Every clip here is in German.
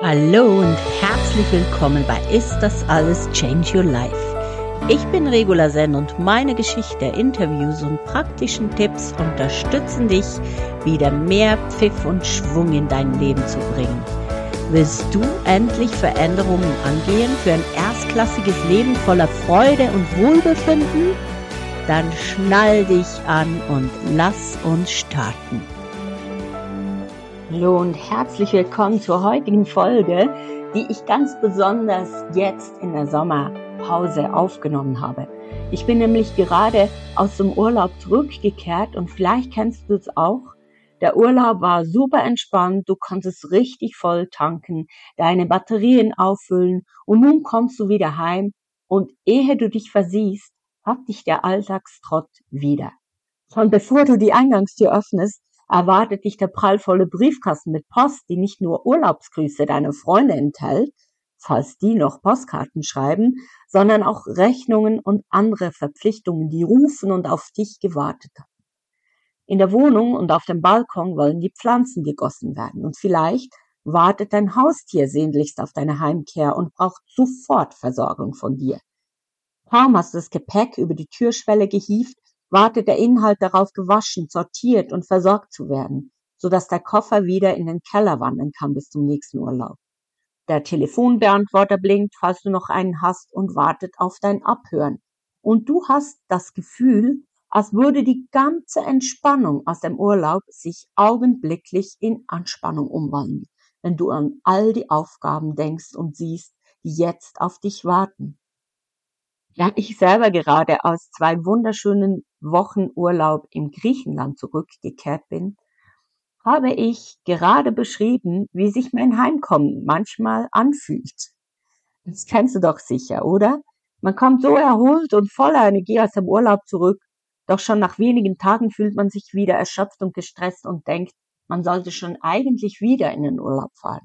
Hallo und herzlich willkommen bei Ist das alles Change Your Life? Ich bin Regula Sen und meine Geschichte, Interviews und praktischen Tipps unterstützen dich, wieder mehr Pfiff und Schwung in dein Leben zu bringen. Willst du endlich Veränderungen angehen für ein erstklassiges Leben voller Freude und Wohlbefinden? Dann schnall dich an und lass uns starten. Hallo und herzlich willkommen zur heutigen Folge, die ich ganz besonders jetzt in der Sommerpause aufgenommen habe. Ich bin nämlich gerade aus dem Urlaub zurückgekehrt und vielleicht kennst du es auch. Der Urlaub war super entspannt, du konntest richtig voll tanken, deine Batterien auffüllen und nun kommst du wieder heim und ehe du dich versiehst, hat dich der Alltagstrott wieder. Schon bevor du die Eingangstür öffnest, erwartet dich der prallvolle Briefkasten mit Post, die nicht nur Urlaubsgrüße deiner Freunde enthält, falls die noch Postkarten schreiben, sondern auch Rechnungen und andere Verpflichtungen, die rufen und auf dich gewartet haben. In der Wohnung und auf dem Balkon wollen die Pflanzen gegossen werden und vielleicht wartet dein Haustier sehnlichst auf deine Heimkehr und braucht sofort Versorgung von dir. Kaum hast du das Gepäck über die Türschwelle gehievt, wartet der Inhalt darauf, gewaschen, sortiert und versorgt zu werden, sodass der Koffer wieder in den Keller wandern kann bis zum nächsten Urlaub. Der Telefonbeantworter blinkt, falls du noch einen hast, und wartet auf dein Abhören. Und du hast das Gefühl, als würde die ganze Entspannung aus dem Urlaub sich augenblicklich in Anspannung umwandeln, wenn du an all die Aufgaben denkst und siehst, die jetzt auf dich warten. Da ich selber gerade aus 2 wunderschönen Wochen Urlaub in Griechenland zurückgekehrt bin, habe ich gerade beschrieben, wie sich mein Heimkommen manchmal anfühlt. Das kennst du doch sicher, oder? Man kommt so erholt und voller Energie aus dem Urlaub zurück, doch schon nach wenigen Tagen fühlt man sich wieder erschöpft und gestresst und denkt, man sollte schon eigentlich wieder in den Urlaub fahren.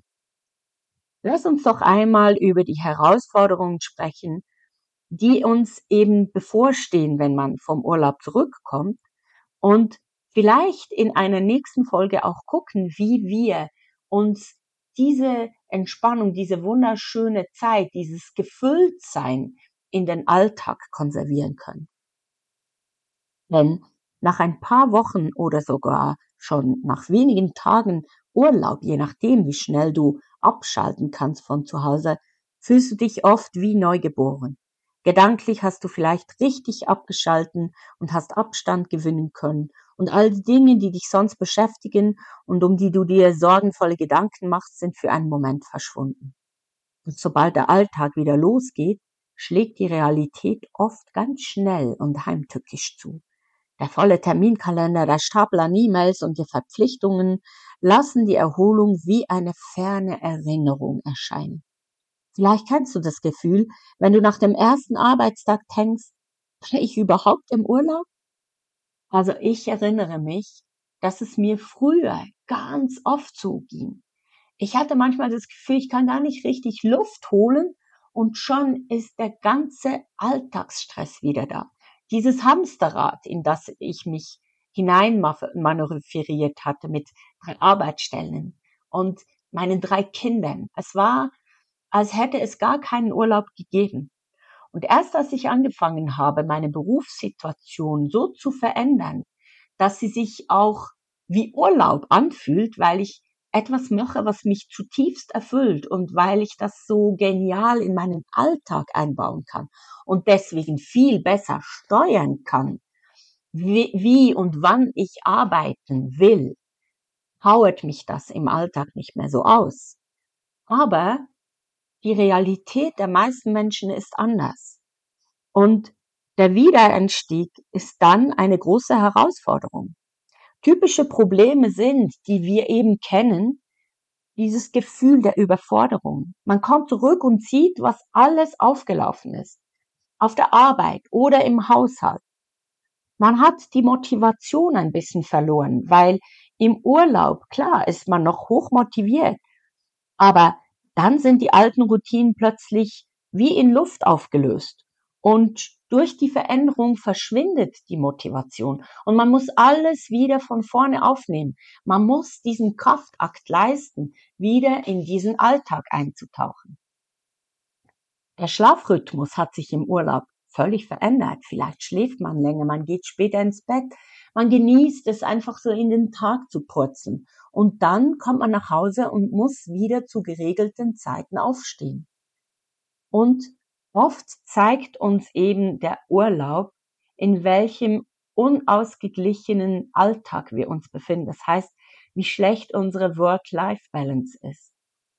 Lass uns doch einmal über die Herausforderungen sprechen, die uns eben bevorstehen, wenn man vom Urlaub zurückkommt, und vielleicht in einer nächsten Folge auch gucken, wie wir uns diese Entspannung, diese wunderschöne Zeit, dieses Gefülltsein in den Alltag konservieren können. Denn nach ein paar Wochen oder sogar schon nach wenigen Tagen Urlaub, je nachdem, wie schnell du abschalten kannst von zu Hause, fühlst du dich oft wie neugeboren. Gedanklich hast du vielleicht richtig abgeschalten und hast Abstand gewinnen können und all die Dinge, die dich sonst beschäftigen und um die du dir sorgenvolle Gedanken machst, sind für einen Moment verschwunden. Und sobald der Alltag wieder losgeht, schlägt die Realität oft ganz schnell und heimtückisch zu. Der volle Terminkalender, der Stapel an E-Mails und die Verpflichtungen lassen die Erholung wie eine ferne Erinnerung erscheinen. Vielleicht kennst du das Gefühl, wenn du nach dem ersten Arbeitstag denkst, war ich überhaupt im Urlaub? Also ich erinnere mich, dass es mir früher ganz oft so ging. Ich hatte manchmal das Gefühl, ich kann gar nicht richtig Luft holen und schon ist der ganze Alltagsstress wieder da. Dieses Hamsterrad, in das ich mich hineinmanövriert hatte mit 3 Arbeitsstellen und meinen 3 Kindern. Es war, als hätte es gar keinen Urlaub gegeben. Und erst als ich angefangen habe, meine Berufssituation so zu verändern, dass sie sich auch wie Urlaub anfühlt, weil ich etwas mache, was mich zutiefst erfüllt und weil ich das so genial in meinen Alltag einbauen kann und deswegen viel besser steuern kann, wie und wann ich arbeiten will, powert mich das im Alltag nicht mehr so aus. Aber die Realität der meisten Menschen ist anders. Und der Wiedereinstieg ist dann eine große Herausforderung. Typische Probleme sind, die wir eben kennen, dieses Gefühl der Überforderung. Man kommt zurück und sieht, was alles aufgelaufen ist. Auf der Arbeit oder im Haushalt. Man hat die Motivation ein bisschen verloren, weil im Urlaub, klar, ist man noch hoch motiviert, aber dann sind die alten Routinen plötzlich wie in Luft aufgelöst. Und durch die Veränderung verschwindet die Motivation und man muss alles wieder von vorne aufnehmen. Man muss diesen Kraftakt leisten, wieder in diesen Alltag einzutauchen. Der Schlafrhythmus hat sich im Urlaub völlig verändert. Vielleicht schläft man länger, man geht später ins Bett, man genießt es einfach so in den Tag zu purzeln. Und dann kommt man nach Hause und muss wieder zu geregelten Zeiten aufstehen. Und oft zeigt uns eben der Urlaub, in welchem unausgeglichenen Alltag wir uns befinden. Das heißt, wie schlecht unsere Work-Life-Balance ist.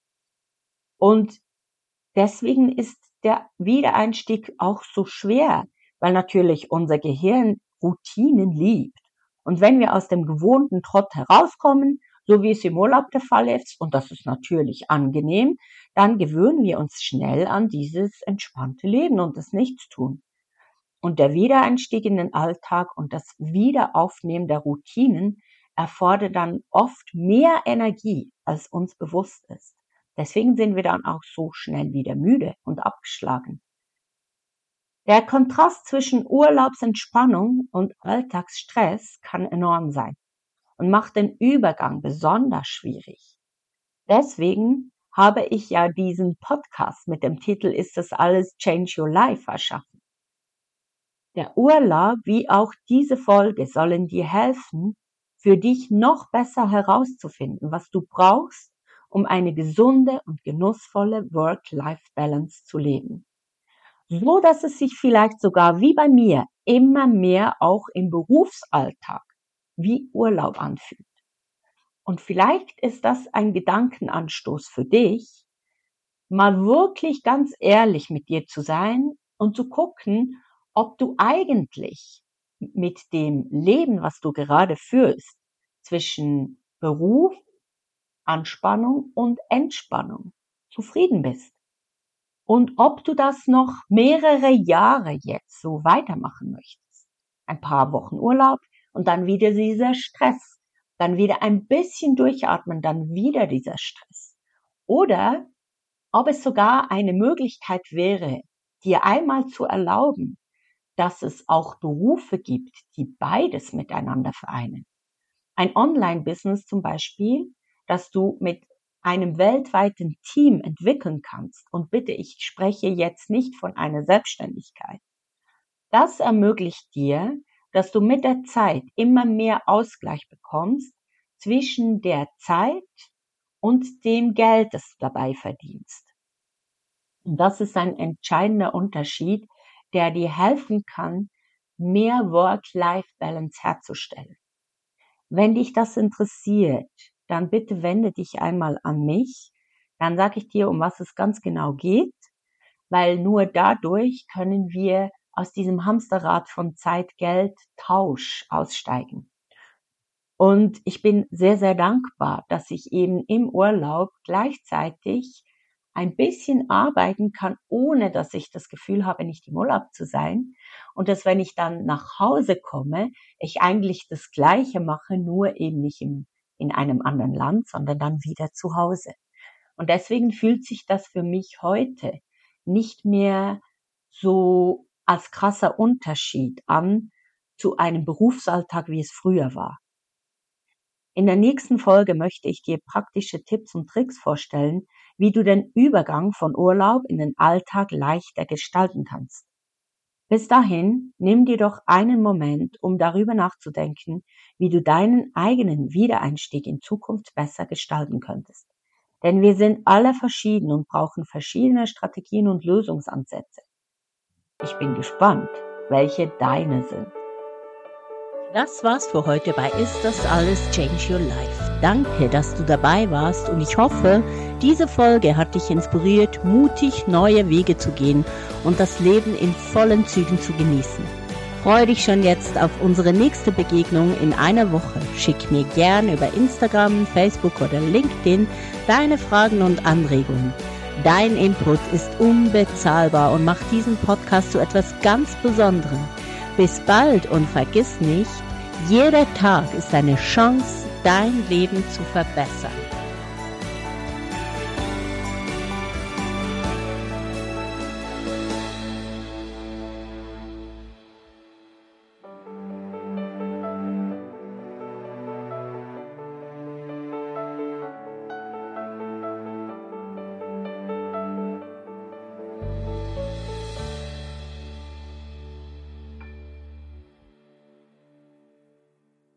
Und deswegen ist der Wiedereinstieg auch so schwer, weil natürlich unser Gehirn Routinen liebt. Und wenn wir aus dem gewohnten Trott herauskommen, so wie es im Urlaub der Fall ist, und das ist natürlich angenehm, dann gewöhnen wir uns schnell an dieses entspannte Leben und das Nichtstun. Und der Wiedereinstieg in den Alltag und das Wiederaufnehmen der Routinen erfordert dann oft mehr Energie, als uns bewusst ist. Deswegen sind wir dann auch so schnell wieder müde und abgeschlagen. Der Kontrast zwischen Urlaubsentspannung und Alltagsstress kann enorm sein und macht den Übergang besonders schwierig. Deswegen habe ich ja diesen Podcast mit dem Titel Ist das alles Change Your Life erschaffen. Der Urlaub wie auch diese Folge sollen dir helfen, für dich noch besser herauszufinden, was du brauchst, um eine gesunde und genussvolle Work-Life-Balance zu leben. So dass es sich vielleicht sogar wie bei mir immer mehr auch im Berufsalltag wie Urlaub anfühlt. Und vielleicht ist das ein Gedankenanstoß für dich, mal wirklich ganz ehrlich mit dir zu sein und zu gucken, ob du eigentlich mit dem Leben, was du gerade führst, zwischen Beruf, Anspannung und Entspannung zufrieden bist. Und ob du das noch mehrere Jahre jetzt so weitermachen möchtest. Ein paar Wochen Urlaub und dann wieder dieser Stress. Dann wieder ein bisschen durchatmen, dann wieder dieser Stress. Oder ob es sogar eine Möglichkeit wäre, dir einmal zu erlauben, dass es auch Berufe gibt, die beides miteinander vereinen. Ein Online-Business zum Beispiel, das du mit einem weltweiten Team entwickeln kannst. Und bitte, ich spreche jetzt nicht von einer Selbstständigkeit. Das ermöglicht dir, dass du mit der Zeit immer mehr Ausgleich bekommst zwischen der Zeit und dem Geld, das du dabei verdienst. Und das ist ein entscheidender Unterschied, der dir helfen kann, mehr Work-Life-Balance herzustellen. Wenn dich das interessiert, dann bitte wende dich einmal an mich. Dann sage ich dir, um was es ganz genau geht, weil nur dadurch können wir aus diesem Hamsterrad von Zeit, Geld, Tausch aussteigen. Und ich bin sehr, sehr dankbar, dass ich eben im Urlaub gleichzeitig ein bisschen arbeiten kann, ohne dass ich das Gefühl habe, nicht im Urlaub zu sein. Und dass, wenn ich dann nach Hause komme, ich eigentlich das Gleiche mache, nur eben nicht in einem anderen Land, sondern dann wieder zu Hause. Und deswegen fühlt sich das für mich heute nicht mehr so als krasser Unterschied an zu einem Berufsalltag, wie es früher war. In der nächsten Folge möchte ich dir praktische Tipps und Tricks vorstellen, wie du den Übergang von Urlaub in den Alltag leichter gestalten kannst. Bis dahin, nimm dir doch einen Moment, um darüber nachzudenken, wie du deinen eigenen Wiedereinstieg in Zukunft besser gestalten könntest. Denn wir sind alle verschieden und brauchen verschiedene Strategien und Lösungsansätze. Ich bin gespannt, welche deine sind. Das war's für heute bei Ist das alles Change Your Life. Danke, dass du dabei warst und ich hoffe, diese Folge hat dich inspiriert, mutig neue Wege zu gehen und das Leben in vollen Zügen zu genießen. Freue dich schon jetzt auf unsere nächste Begegnung in einer Woche. Schick mir gerne über Instagram, Facebook oder LinkedIn deine Fragen und Anregungen. Dein Input ist unbezahlbar und macht diesen Podcast zu etwas ganz Besonderem. Bis bald und vergiss nicht, jeder Tag ist eine Chance, dein Leben zu verbessern.